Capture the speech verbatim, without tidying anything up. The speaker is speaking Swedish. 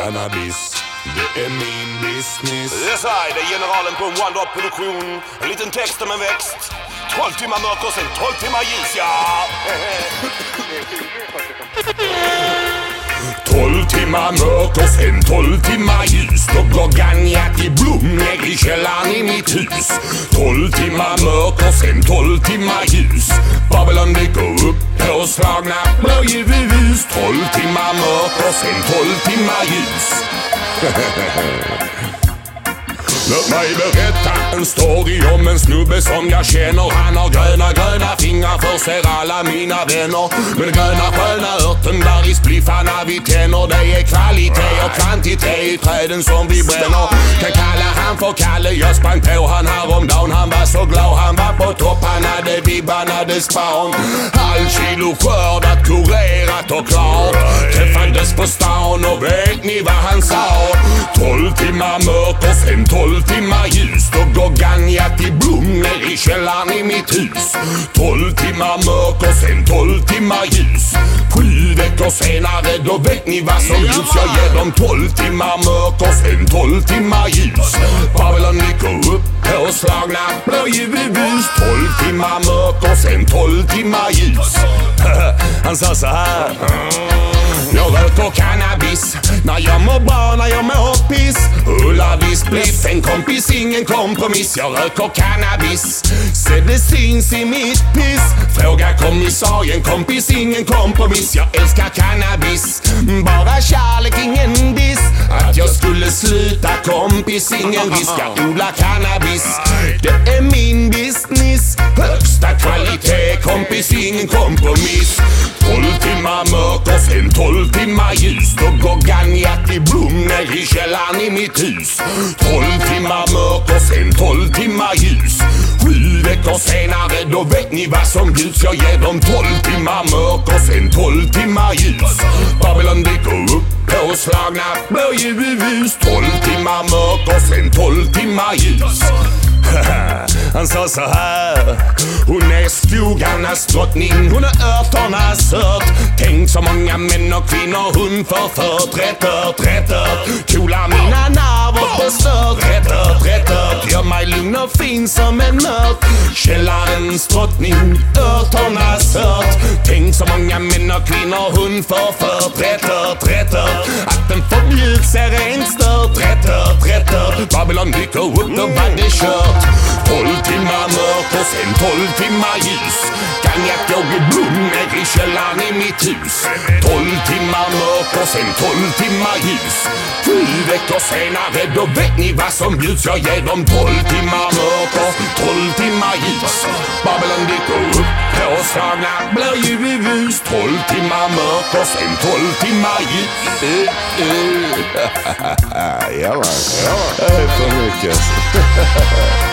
cannabis, det är min business. Yes, I, det är generalen på One Drop Produktion. En liten text om en växt. tolv timmar mörker och sen tolv timmar ljus, ja. tolv timmar mörker och sen tolv timmar ljus. Då går Gagnat i blom ner i källaren i mitt hus. tolv timmar mörker och sen tolv timmar ljus. Babylon dyker upp på slagna blåljus. tolv timmar mörker och sen tolv timmar ljus. Låt mig berätta en story om en snubbe som jag känner. Han har gröna, gröna fingrar för ser alla mina vänner. Men gröna sköna örten där i spliffarna vi tänner. Det är kvalitet och kvantitet i träden som vi bränner. Kan kalla han för Kalle, jag sprang på han häromdagen. Han var så glad, han var på topp, han hade vibban, hade span. Halv kilo skördat, kurerat och klart. Träffades på stan och vet ni vad han sa? tolv timmar mörker, sen tolv timmar ljus. Då går Gagnat i blom ner i källaren i mitt hus. tolv timmar mörker, sen tolv timmar ljus. Sju veckor senare, då vet ni vad som ljus. Jag ger dem tolv timmar mörker, sen tolv timmar ljus. Babylon dyker upp på slagna blåljus. tolv timmar mörker, sen tolv timmar ljus. Han sa så här: jag röker cannabis när jag mår bra, när jag mår piss. Ullavis spliff, en kompis, ingen kompromiss. Jag röker cannabis, se det syns i mitt piss. Fråga kommissarien, kompis, ingen kompromiss. Jag älskar cannabis, bara kärlek, ingen diss. Att jag skulle sluta, kompis, ingen risk. Jag odlar cannabis, det är min business. Högsta kvalitet, kompis, ingen kompromiss. tolv timmar mörker, sen tolv timmar ljus. Då går Gagnat i blom ner i källaren i mitt hus. tolv timmar mörker, sen tolv timmar ljus. Sju veckor senare, då vet ni vad som bjuds. Jag ger dem tolv timmar mörker, sen tolv timmar ljus. Babylon dyker upp på slagna blåljus. tolv timmar mörker, sen tolv timmar ljus. Han sa så här: hon är skogarnas drottning, hon är örternas ört. Tänk så många män och kvinnor hon förfört. Rätt ört, rätt ört, coola mina nerver förstört. Rätt ört, rätt ört, gör mig lugn och fin som en mört. Källarens drottning, örternas ört. Tänk så många män och kvinnor hon förfört. Rätt ört, rätt ört, att den förbjuds är rent stört. Rätt ört, rätt ört, Babylon dyker upp, då var det kört. tolv timmar mörker, sen tolv timmar ljus. Gagnat jag i blom ner i källaren i mitt hus. tolv timmar mörker, sen tolv timmar ljus. Sju veckor senare, då vet ni vad som bjuds. Jag ger dem tolv timmar mörker, tolv timmar ljus. Babylon dyker upp på slagna blåljus. tolv timmar mörker, sen tolv timmar ljus. Ja, det är för mycket.